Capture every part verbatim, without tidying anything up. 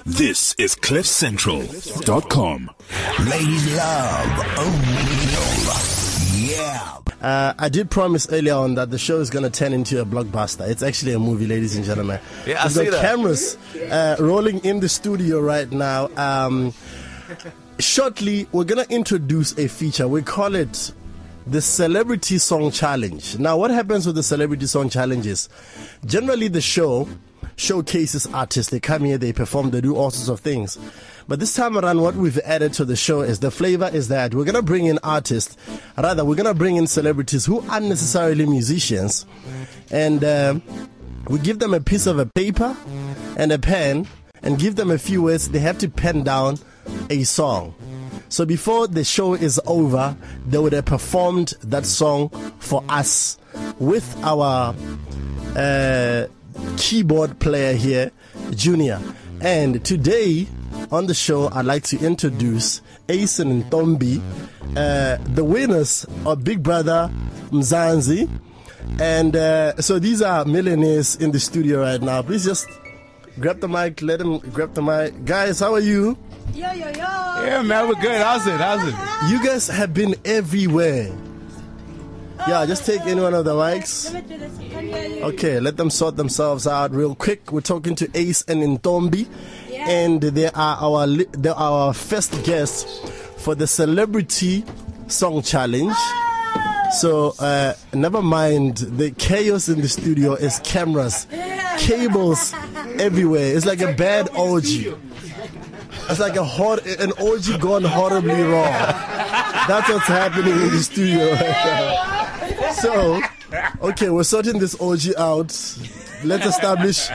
This is cliff central dot com. Ladies love O'Neal. Yeah. Uh, I did promise earlier on that the show is going to turn into a blockbuster. It's actually a movie, ladies and gentlemen. Yeah, I We've see got that. cameras uh, rolling in the studio right now. Um, shortly, we're going to introduce a feature. We call it the Celebrity Song Challenge. Now, what happens with the Celebrity Song Challenge is generally the show showcases artists. They come here, they perform, they do all sorts of things. But this time around, what we've added to the show is the flavor is that we're going to bring in artists. Rather, we're going to bring in celebrities who aren't necessarily musicians. And uh, we give them a piece of a paper and a pen and give them a few words. They have to pen down a song. So before the show is over, they would have performed that song for us with our uh, keyboard player here, Junior. And today on the show, I'd like to introduce Ace and Ntombi, uh, the winners of Big Brother Mzansi. And uh, so these are millionaires in the studio right now. Please just grab the mic, let them grab the mic. Guys, how are you? Yo, yo, yo. Yeah, man, we're good. How's it? How's it? You guys have been everywhere. Yeah, just take any one of the mics. Let me do this. Can you- Okay, let them sort themselves out real quick. We're talking to Ace and Ntombi, Yeah. and they are our li- they are our first guests for the Celebrity Song Challenge. So uh, never mind the chaos in the studio. Is cameras, cables everywhere. It's like a bad orgy. It's like a hor- an orgy gone horribly wrong. That's what's happening in the studio right now. So, okay, we're sorting this orgy out. Let's establish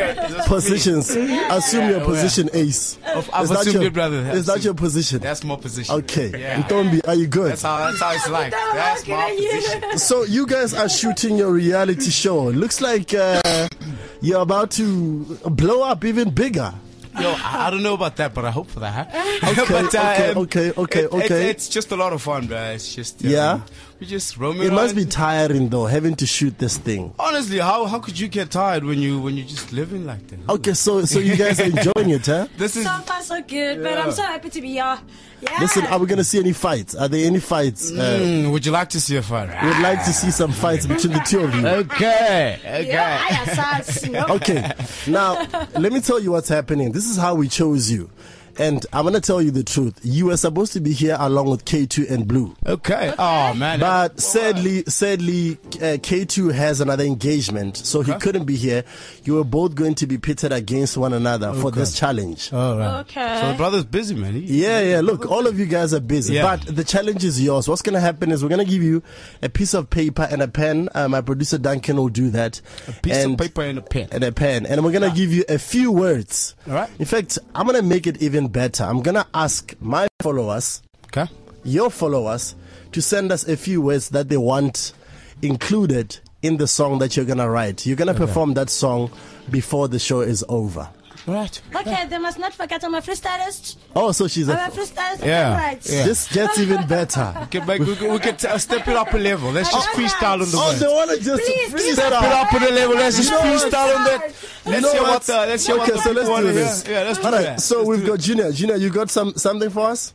positions. Assume your position, Ace. I've Is that assumed your- it, brother. Is that your position? That's my position. Okay. Yeah. Ntombi, are you good? That's how, that's how it's like. That's my position. So you guys are shooting your reality show. Looks like uh, you're about to blow up even bigger. Yo, I, I don't know about that, but I hope for that. Okay, but, uh, okay, um, okay, okay, it- okay. It's, it's just a lot of fun, bro. It's just um, Yeah? we just roaming. It must around. be tiring though, having to shoot this thing. Honestly, how how could you get tired when you when you just living like that? Okay, so so you guys are enjoying it, huh? This is So far, so good, but I'm so happy to be here. Yeah. Listen, are we gonna see any fights? Are there any fights? Uh, Mm, would you like to see a fight? we'd like to see some fights between the two of you. Okay, okay. Yeah, I assess. No. Okay, now let me tell you what's happening. This is how we chose you. And I'm going to tell you the truth. You were supposed to be here along with K two and Blue. Okay. Oh man. But sadly, sadly, uh, K two has another engagement, so he couldn't be here. You were both going to be pitted against one another for this challenge. All right. Okay. So the brother's busy, man. He, Yeah, yeah. Look, all of you guys are busy, Yeah. but the challenge is yours. What's going to happen is we're going to give you a piece of paper and a pen. Uh, my producer Duncan will do that. a piece and, of paper and a pen. and a pen, and we're going to give you a few words. All right. In fact, I'm going to make it even better. I'm going to ask my followers, Okay. your followers, to send us a few words that they want included in the song that you're going to write. You're going to perform that song before the show is over. Right. Okay, they must not forget I'm a freestylist. Oh, so she's I'm a... a freestylist. Yeah, Right. yeah. This gets even better. Okay, but we, we can t- step it up a level. Let's just freestyle on the Oh, words. they want to just Please, freestyle. Step it up on the level. Let's just You know what? freestyle on that. Let's know hear what? what the let's hear what Okay, the so let's people want do to hear. this. Yeah, let's do All right, that. so Let's we've do got Junior. Junior, you got some something for us?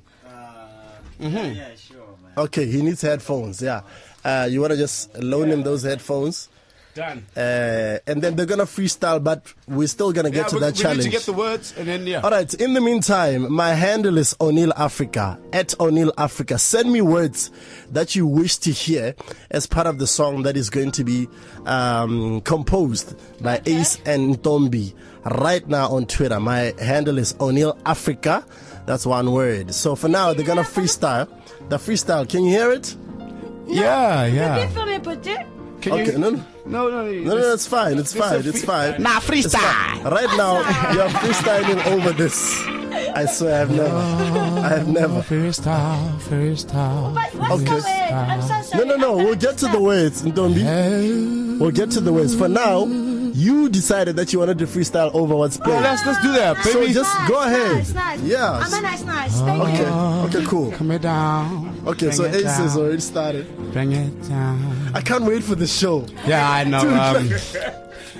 Yeah, sure, man. Okay, he needs headphones. Yeah, uh, you want to just loan him those headphones, Done. uh, and then they're gonna freestyle, but we're still gonna get Yeah, to we, that we challenge. need to get the words and then yeah. All right. In the meantime, my handle is O'Neal Africa at O'Neal Africa. Send me words that you wish to hear as part of the song that is going to be um, composed by Ace and Ntombi right now on Twitter. My handle is O'Neal Africa. That's one word. So for now, they're gonna freestyle. The freestyle. Can you hear it? Yeah, yeah. Repeat for me, Putti. Can Okay. you? No, no, No, no, no, no. It's fine. It's fine. It's fine. Nah, It's freestyle. fine. Right now, you're freestyling over this. I swear, I've never. I have never. Freestyle, freestyle. But what's Okay. the word? I'm so No, sorry. no, no. We'll get to the words, Ntombi. We'll get to the words. For now, you decided that you wanted to freestyle over what's Yeah, playing. let's let's do that, So baby. just Nice, go ahead. Nice, nice. Yeah. I'm a nice, nice. Thank Okay. you. Okay. Cool. Come it down. Okay. So Bring it Ace has down. already started. Bring it down. I can't wait for the show. Yeah, I know. Dude, Um, like-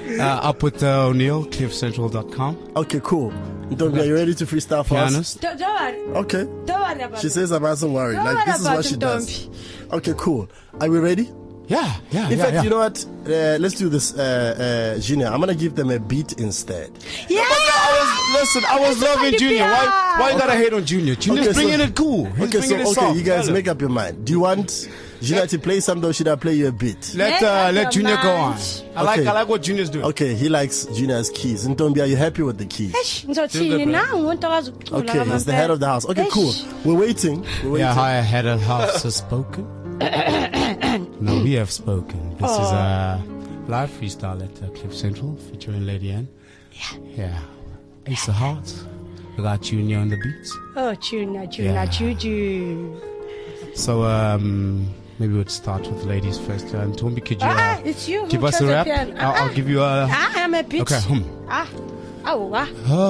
Uh, up with uh, O'Neill, cliff central dot com. Okay, cool. Ntombi, are you ready to freestyle for us? Pianist. Don't, don't worry. Okay. Don't worry about She it. says I mustn't worry. Don't Like, worry this is about what she it, does. Okay, cool. Are we ready? Yeah, yeah, In yeah, fact, yeah. you know what? Uh, let's do this, uh, uh, Junior. I'm gonna give them a beat instead. Yeah. I was, listen, I was It's loving like Junior. Why, why you gotta hate on Junior? Junior's Okay, so- bringing it cool. He's Okay, so bringing it okay, soft. you guys Tell him. make up your mind. Do you want Junior to play something, or should I play you a beat? Let Make uh, up let your Junior go on. mind. I like Okay. I like what Junior's doing. Okay, he likes Junior's keys. Ntombi, are you happy with the keys? Eish, ngizothini na umuntu okwazi ukucula Okay, he's the ngamampela. head of the house. Okay, Eish. cool. We're waiting. We're waiting. Yeah, how head of house has spoken. No, we have spoken. This is a live freestyle at uh, Cliff Central featuring Lady Anne. Yeah. Yeah. Ace of Hearts. We got Junior on the beats. Oh, Junior, Junior, Yeah. Juju. So um, maybe we'll start with the ladies first. Uh, and Tombi, could you Ah, uh, it's you who give us chose a the rap? piano. I'll, Ah, I'll give you a. Ah, I'm a bitch. Okay, hum. Ah, oh, ah.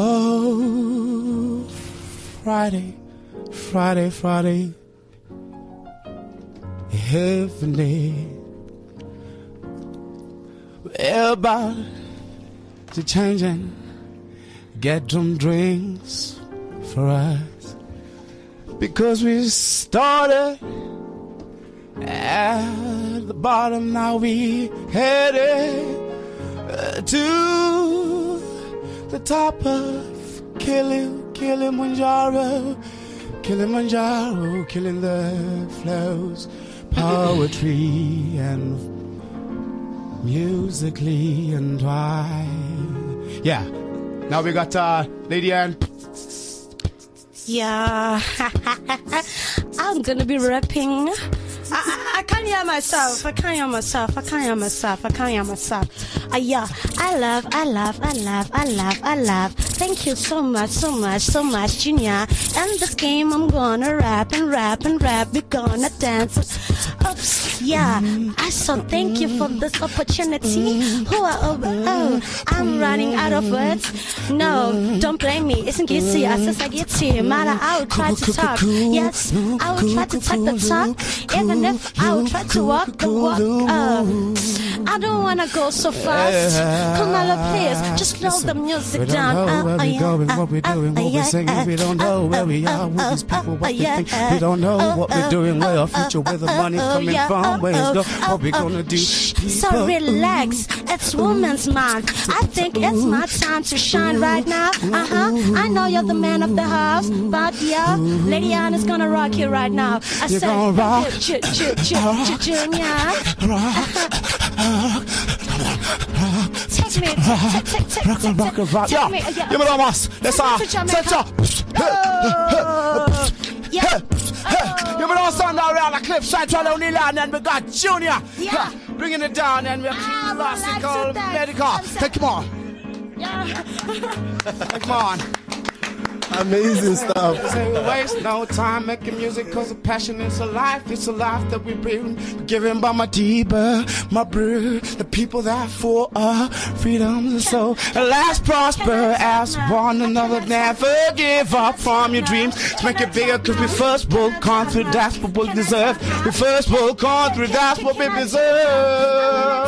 Oh, Friday, Friday, Friday, heavenly. We're about to change and get some drinks for us because we started at the bottom. Now we headed uh, to the top of Kili- Kilimanjaro, Kilimanjaro, killing the flows, poetry and musically entwined. Yeah. Now we got uh, Lady Anne. Yeah. I'm gonna be rapping. I, I, I can't hear myself. I can't hear myself. I can't hear myself. I can't hear myself. Uh, yeah. I love, I love, I love, I love, I love. Thank you so much, so much, so much, Junior. And this game I'm gonna rap and rap and rap. We're gonna dance. Oops, yeah. I so thank you for this opportunity. Who are, oh, oh, I'm running out of words. No, don't blame me. Isn't easy. I says I get to matter. I will try to talk. Yes, I will try to talk the talk. Even if I will try to walk the walk. Uh, I don't wanna go so fast. Come on, please, just slow the music We don't down. know where Uh, we're yeah, going, uh, what we're uh, doing, what yeah, we're singing. We don't know where we are with these people, what they yeah, think. We don't know what we're doing, where our future, where the money uh, coming yeah, from, where it's uh, going, uh, what we uh, gonna do. shh, People. So relax, it's Woman's Month. I think it's my time to shine right now. Uh huh. I know you're the man of the house, but yeah, Lady Anne is gonna rock you right now. I You're said, gonna rock. J- J- J- J- Junior. Take me, take, take, take, Rock and rock and rock. take Yeah, me, yeah. give me that mass. Let's uh, To Jamaica. set up. Oh, yeah. Give me that sound down around the cliff side, trying to O'Neill, and then we got Junior. Yeah. Bringing it down, and we're I would like to classical, thank- medical. I'm sorry. Take him on. Yeah. Take him on. Amazing stuff. Say we waste no time making music cause the passion is a life. It's a life that we bring. Given by my deeper, my brew, the people that for our freedom. So last prosper as one another. Never give up from your dreams. Let's make it bigger cause we first will conquer. That's what we deserve. We first will conquer. That's what we deserve.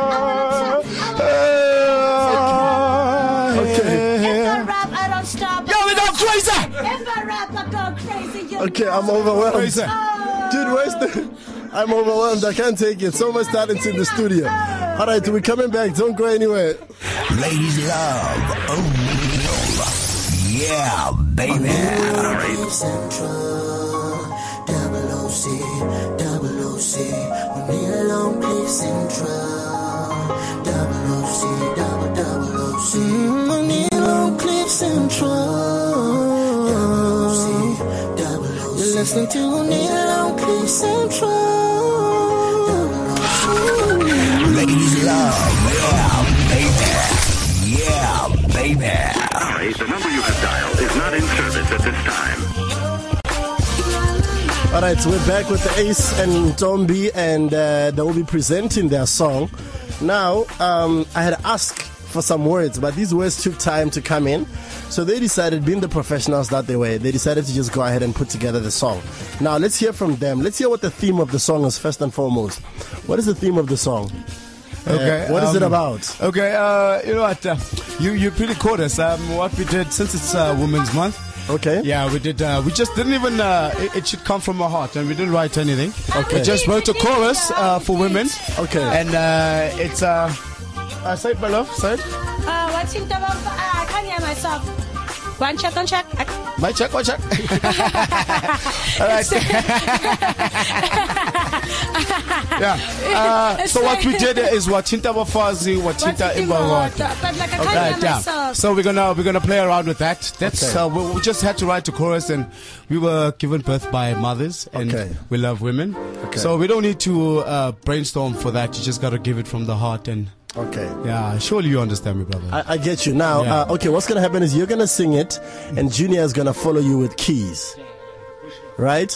Okay. If I rap, I don't stop. Yo, we go crazy! If I rap, I go crazy. You Okay, I'm overwhelmed. Crazy. Dude, where's the... I'm overwhelmed. I can't take it. So much talent in the studio. All right, we're coming back. Don't go anywhere. Ladies love O'Neill. Yeah, baby. Central, double O C, double O C, O'Neill on Cliff Central, double O C, double double O C, O'Neill on Cliff Central, double O C, double O C. You're listening to O'Neill on Cliff Central, double O C. Ladies love, yeah, baby. Yeah, baby. Sorry, the number you have dialed is not in service at this time. All right, so we're back with the Ace and Tombi, and uh, they will be presenting their song. Now, um, I had asked for some words, but these words took time to come in. So they decided, being the professionals that they were, they decided to just go ahead and put together the song. Now, let's hear from them. Let's hear what the theme of the song is first and foremost. What is the theme of the song? Okay, Uh, what is um, it about? Okay, uh, you know what? Uh, you you pretty caught us. Um, what we did since it's uh, Women's Month. Okay. Yeah, we did. Uh, we just didn't even. Uh, it, it should come from our heart, and we didn't write anything. Okay. We just wrote a chorus uh, for women. Okay. And uh, it's. Uh, uh, say it, my love. Say it. Uh, what's in the uh, I can't hear myself. One check, one check. My check, one check. All right. Yeah. Uh, so what we did is Watinta Bafazi, Watinta Imbarota. But like I can't Okay, hear yeah. myself. So we're gonna we're gonna play around with that. That's Okay. uh, we, we just had to write a chorus, and we were given birth by mothers, and Okay. we love women. Okay. So we don't need to uh, brainstorm for that. You just gotta give it from the heart, and Okay. yeah, surely you understand me, brother. I, I get you now. Yeah. Uh, okay, what's gonna happen is you're gonna sing it, and Junior is gonna follow you with keys, right?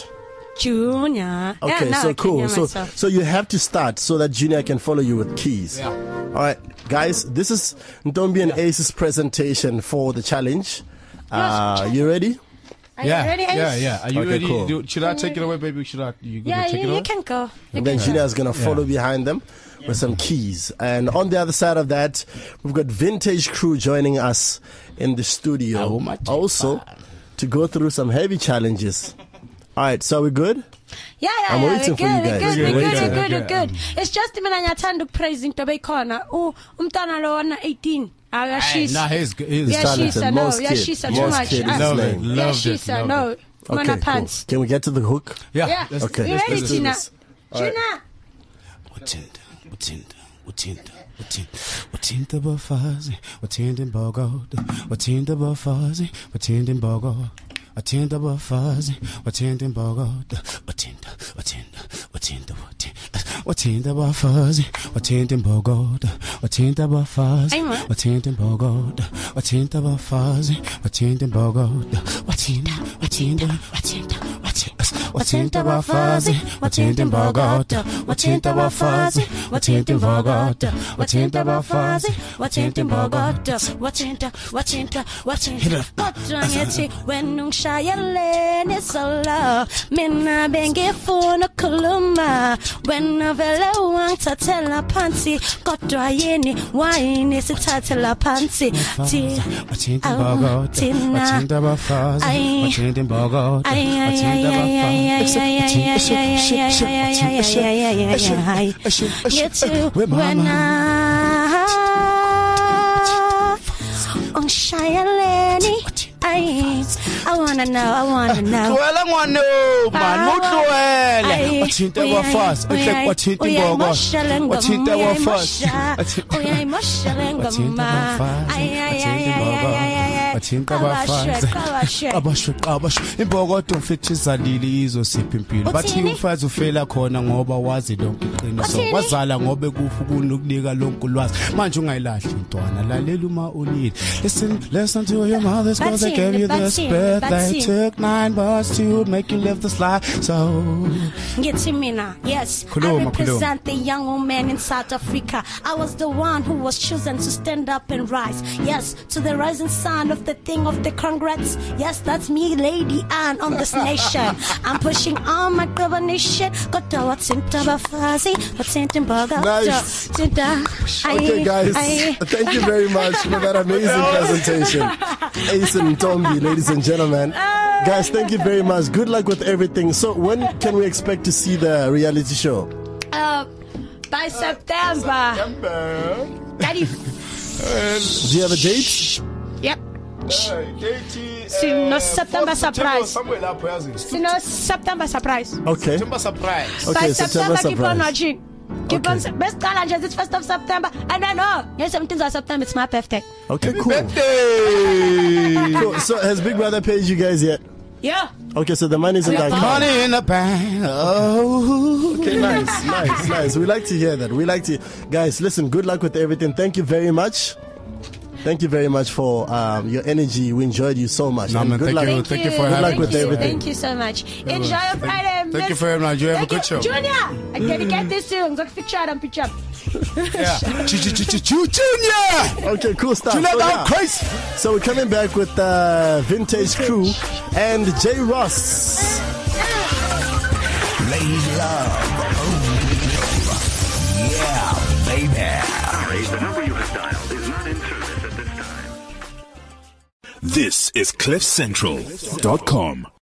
Junior. Okay, yeah, now so I can cool. hear So myself. so you have to start so that Junior can follow you with keys. Yeah. All right, guys. This is Ntombi and Ace's presentation for the challenge. Uh, you ready? Are yeah, you ready, Ace? yeah, yeah. Are you Okay, ready? cool. Do, should I take it away, baby? Should I? You gonna Yeah, take you, it you away? can go. You And then can Junior is gonna follow Yeah. behind them with some keys. And on the other side of that, we've got Vintage Crew joining us in the studio, Oh, my also to go through some heavy challenges. All right, so we good? Yeah, yeah, I'm yeah, waiting we're for you good, we're guys. good, We're we're good, waiting. we're good, we're Okay, good. It's just mina ngiyathanda ukupraise into beyikhona. U umntana lo wana eighteen. Hey, Ayashisa. nah, he's he's Yeah, talented. she's a no. Most Yeah, kid. she's a too Most much. kid is Ah, Love lame. it. Yeah, Loved she's it. a loved no. it. Mana Okay, cool. pants. Can we get to the hook? Yeah. Yeah. let's- Okay, You let's- ready, let's do Tina? this. Tina? Watinda, watinda, watinda, watinda, watinda bafazi, watinda bogoda, watinda bafazi, watinda bogoda. Watinda bafazi, watinda bogoda, watinda, watinda, watinda, watinda, watinda bafazi, watinda bogoda, watinda bafazi, Ayma. watinda bogoda, watinda bafazi, watinda bogoda, watinda, watinda, watinda, watinda, watinda bafazi, watinda bogoda, watinda bafazi, watinda bogoda, watinda bafazi, watinda bogoda, Watinda, watinda, watinda. Kodwa ngithi wena ungishayelene solo. Mina bengifuna ukukhuluma. Wena vele wangithathela phansi. Kodwa yini wayini sithathela phansi. Thi- watinda Awu, bogoda, Tina. watinda bafazi, Ay. watinda bogoda, Ay, ay, ay, watinda ay, ay, ay, bafazi. ay, ay, ay, ay, ay, ay, ay, ay, ay, ay, ay. Get to when I on Shayaleni. I I wanna know, I wanna know. Tluela ngwane man, mutluele. Watinta bafazi, uhlek watinta bogoda. Watinta bafazi. Uya emotional ngoma. Ay ay ay ay ay ay. Watinta bafazi. Abashwe abashwe imbokodo mfethu izalili izosipha impilo. Bathi Uthini? umfazi ufela khona ngoba wazi lonke iqiniso. Uthini? Wazala ngoba kufu kunukunika lonke ulwazi. Manje ungayilahli intwana, lalela uma ulile. Listen, listen to your mothers cause they Bathini, gave you this bathini, birth. They bathini. took nine bars to make you live this life. So Ngithi mina, yes, Khuluma, I represent the young woman in South Africa. I was the one who was chosen to stand up and rise. Yes, to the rising sun of the thing of the congrats. Yes, that's me, Lady Anne, on this nation. I'm pushing all my governorship. Kodwa wathinta bafazi, wathinta imbokodo. Nice. Thinta, Okay, aye, guys, aye. thank you very much for that amazing presentation. Ace and Tombi, ladies and gentlemen. Guys, thank you very much. Good luck with everything. So, when can we expect to see the reality show? Uh, by September. Daddy. Do you have a date? Yep. Sino September surprise. Sino September surprise. Okay. September surprise. Okay, By September, September keep on surprise. watching. Keep Okay. on. Best challenges. It's first of September, and then oh, yes, seventeenth of September. It's my birthday. Okay, cool. Birthday. Cool. So, has Big Brother paid you guys yet? Yeah. Okay, so the money's in that account. Money in the bank. Oh. Okay, nice, nice, nice. We like to hear that. We like to, guys. Listen, good luck with everything. Thank you very much. Thank you very much for um, your energy. We enjoyed you so much. No, And man, good thank luck. you. Thank, Thank you. you for having Thank me. Good luck with you. everything. Thank you so much. Enjoy your Friday. Thank you Miss- very much. You have a Thank good you. show. Junior, I dedicate this to you. I'm going to feature and picture. Yeah. Junior. Okay, cool stuff. Junior, So, go yeah. crazy. So we're coming back with uh, Vintage Crew and J Ross. Ladies love. Oh, yeah, baby. Sorry, the number you have dialed is not in service at this time. This is cliff central dot com.